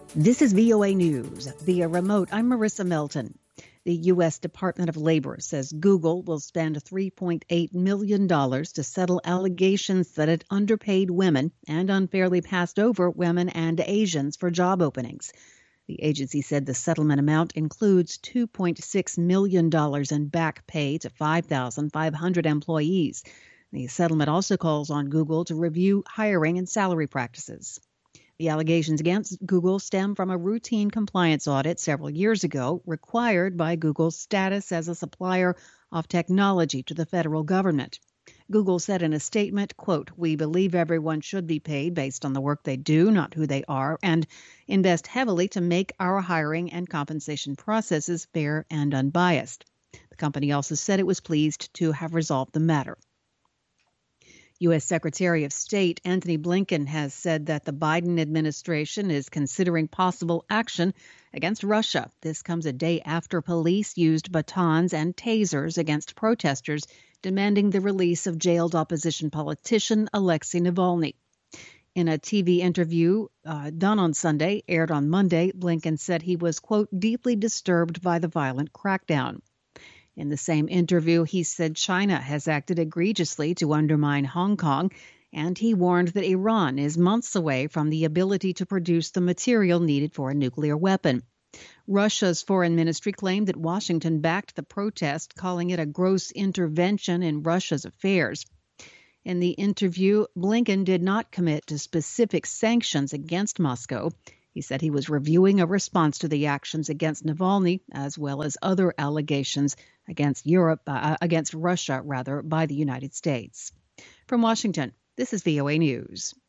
This is VOA News. Via remote, I'm Marissa Melton. The U.S. Department of Labor says Google will spend $3.8 million to settle allegations that it underpaid women and unfairly passed over women and Asians for job openings. The agency said the settlement amount includes $2.6 million in back pay to 5,500 employees. The settlement also calls on Google to review hiring and salary practices. The allegations against Google stem from a routine compliance audit several years ago required by Google's status as a supplier of technology to the federal government. Google said in a statement, quote, "We believe everyone should be paid based on the work they do, not who they are, and invest heavily to make our hiring and compensation processes fair and unbiased." The company also said it was pleased to have resolved the matter. U.S. Secretary of State Antony Blinken has said that the Biden administration is considering possible action against Russia. This comes a day after police used batons and tasers against protesters demanding the release of jailed opposition politician Alexei Navalny. In a TV interview done on Sunday, aired on Monday, Blinken said he was, quote, "deeply disturbed by the violent crackdown." In the same interview, he said China has acted egregiously to undermine Hong Kong, and he warned that Iran is months away from the ability to produce the material needed for a nuclear weapon. Russia's foreign ministry claimed that Washington backed the protest, calling it a gross intervention in Russia's affairs. In the interview, Blinken did not commit to specific sanctions against Moscow. He said he was reviewing a response to the actions against Navalny, as well as other allegations against Russia, by the United States. From Washington, this is VOA News.